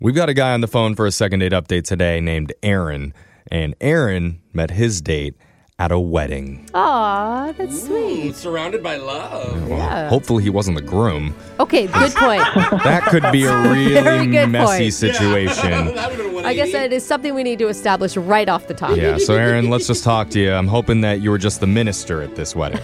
We've got a guy on the phone for a second date update today named Aaron. And Aaron met his date at a wedding. Aw, that's sweet. Surrounded by love. Yeah. Hopefully he wasn't the groom. Okay, good point. That could be a really good messy point. situation. I guess that is something we need to establish right off the top. Yeah, so Aaron, let's just talk to you. I'm hoping that you were just the minister at this wedding.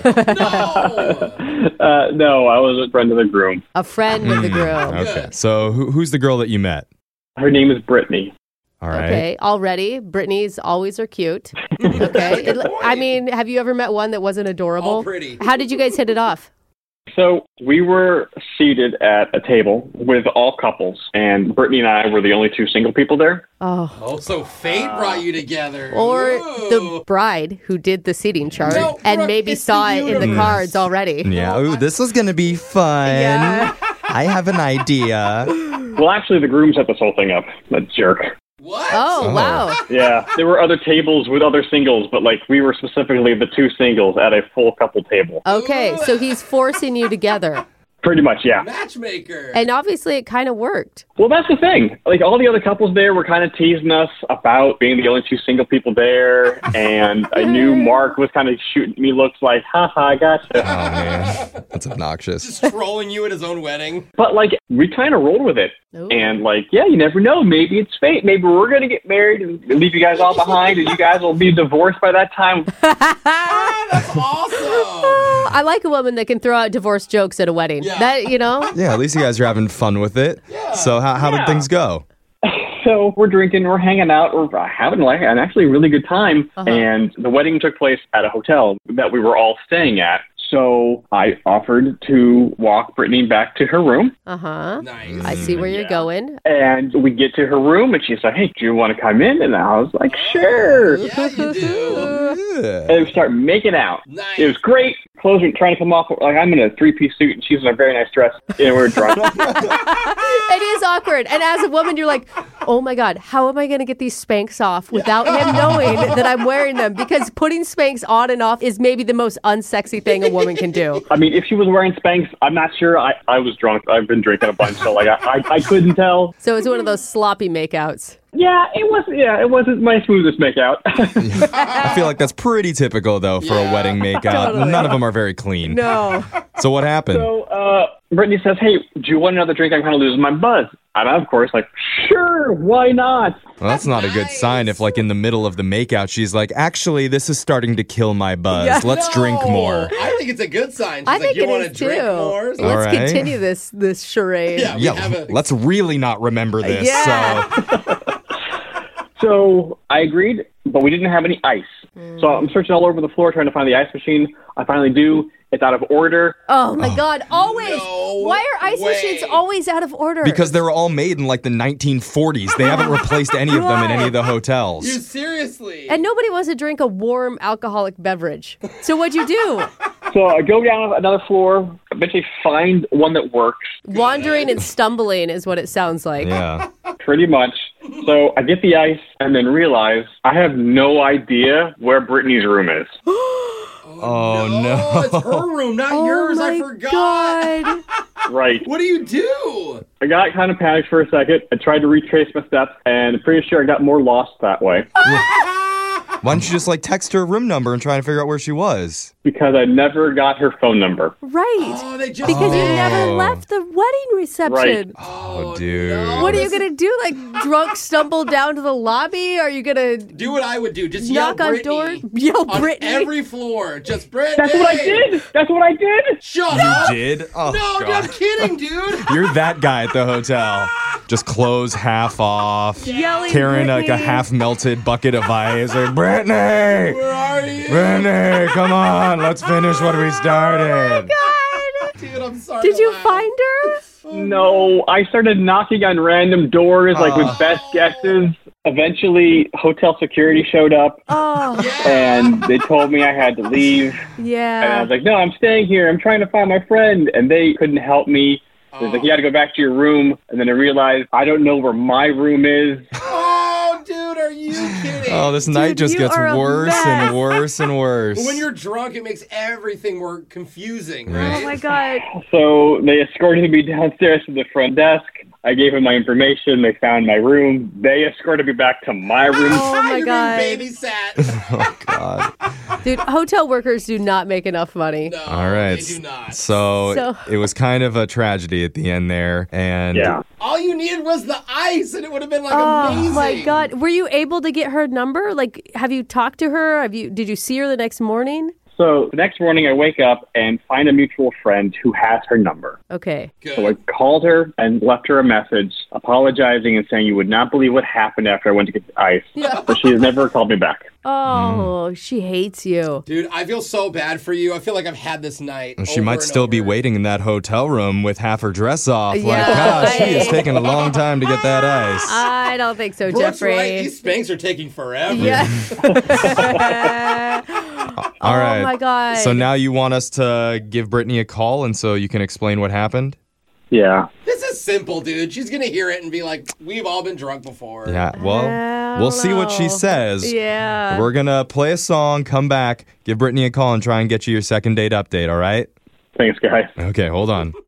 No, I was a friend of the groom. A friend of the groom. Okay, so who's the girl that you met? Her name is Brittany. All right. Okay, already. Brittany's always are cute. Okay. I mean, have you ever met one that wasn't adorable? All pretty. How did you guys hit it off? So we were seated at a table with all couples, and Brittany and I were the only two single people there. Oh. So fate brought you together. Or Ooh. the bride who did the seating chart No, and Brooke, maybe it's saw the it in the universe. cards already. Yeah, ooh, this is going to be fun. Yeah. I have an idea. Well, actually, the groom set this whole thing up. That jerk. What? Oh, wow. Yeah, there were other tables with other singles, but we were specifically the two singles at a full couple table. Okay, so he's forcing you together. Pretty much, yeah. Matchmaker. And obviously it kind of worked. Well, that's the thing. All the other couples there were kind of teasing us about being the only two single people there, and I knew Mark was kind of shooting me looks like, haha, I gotcha. Oh, man. That's obnoxious. Just trolling you at his own wedding. But, we kind of rolled with it. Ooh. And, yeah, you never know. Maybe it's fate. Maybe we're going to get married and leave you guys all behind, and you guys will be divorced by that time. That's awesome. I like a woman that can throw out divorce jokes at a wedding. Yeah. That, Yeah, at least you guys are having fun with it. Yeah. So how did things go? So we're drinking, we're hanging out, we're having an actually really good time. Uh-huh. And the wedding took place at a hotel that we were all staying at. So I offered to walk Brittany back to her room. Uh-huh. Nice. I see where you're going. And we get to her room, and she's like, hey, do you want to come in? And I was like, sure. Yeah, you do. Yeah. And we start making out. Nice. It was great. Clothes were trying to come off. I'm in a three-piece suit, and she's in a very nice dress. And we're drunk. It is awkward. And as a woman, you're like, oh my God, how am I going to get these Spanx off without him knowing that I'm wearing them? Because putting Spanx on and off is maybe the most unsexy thing a woman can do. I mean, if she was wearing Spanx, I'm not sure. I was drunk. I've been drinking a bunch, so I couldn't tell. So it's one of those sloppy makeouts. Yeah, it wasn't my smoothest makeout. I feel like that's pretty typical, though, for a wedding makeout. Totally. None of them are very clean. No. So what happened? So Brittany says, hey, do you want another drink? I'm kind of losing my buzz. And I'm, of course, sure, why not? Well, that's not a good sign if, in the middle of the makeout, she's like, actually, this is starting to kill my buzz. Yeah. Let's drink more. I think it's a good sign. She's I like, think you it want is to drink too. more? Let's All right. continue this charade. Yeah, we have a... Let's really not remember this. Yeah. So I agreed, but we didn't have any ice. So I'm searching all over the floor trying to find the ice machine. I finally do. It's out of order. Oh my God, always. No Why are ice way. machines always out of order? Because they were all made in the 1940s. They haven't replaced any of them in any of the hotels. You seriously? And nobody wants to drink a warm alcoholic beverage. So what'd you do? So I go down another floor, eventually find one that works, Wandering and stumbling is what it sounds like. Yeah. pretty much. So I get the ice and then realize I have no idea where Brittany's room is. Oh, no. It's her room, not Oh yours. my I forgot. God. Right. What do you do? I got kind of panicked for a second. I tried to retrace my steps, and I'm pretty sure I got more lost that way. Why don't you just text her room number and try to figure out where she was? Because I never got her phone number. Right. Oh, they just Because you did. never left the wedding reception. Right. Oh, dude. no. What are you going to do? Drunk stumble down to the lobby? Are you going to Do what I would do. Just knock yell on Brittany doors? Yell on Brittany? every floor. Just Brittany. That's what I did! That's what I did! Shut up. Did? Oh, No, God. I'm kidding, dude. You're that guy at the hotel. Just clothes half off. Yelling Carrying a Brittany. half melted bucket of ice. Brittany! Where are you? Brittany, come on. Let's finish what we started. God. Dude, I'm sorry. Did to you laugh. find her? No, I started knocking on random doors, with best guesses. Eventually, hotel security showed up, Oh, and they told me I had to leave. And I yeah. was like, no, I'm staying here. I'm trying to find my friend. And they couldn't help me. They was like, you got to go back to your room. And then I realized I don't know where my room is. Oh, dude, are you kidding? Oh, this night just you gets are a worse mess. and worse and worse. When you're drunk, it makes everything more confusing, right? Oh my God. So they escorted me downstairs to the front desk. I gave them my information. They found my room. They escorted me back to my room. Oh my You're God. being babysat. Oh, God. Dude, hotel workers do not make enough money. No, All right. they do not. So it was kind of a tragedy at the end there. And Yeah. All you needed was the ice, and it would have been like Oh amazing. my God. Were you able to get her number? Like, have you talked to her? Did you see her the next morning? So the next morning I wake up and find a mutual friend who has her number. Okay. Good. So I called her and left her a message apologizing and saying you would not believe what happened after I went to get the ice. Yeah. But she has never called me back. Oh, she hates you. Dude, I feel so bad for you. I feel like I've had this night. she over might and still be over. waiting in that hotel room with half her dress off. Like, Yeah. God, she is taking a long time to get that ice. I don't think so, Brooke's Jeffrey. right. These spanks are taking forever. Yeah. All right. Oh my God. So now you want us to give Brittany a call and so you can explain what happened? Yeah. This is simple, dude. She's going to hear it and be like, we've all been drunk before. Yeah, well, I we'll don't see what she know. says. Yeah. We're going to play a song, come back, give Brittany a call, and try and get you your second date update, all right? Thanks, guys. Okay, hold on.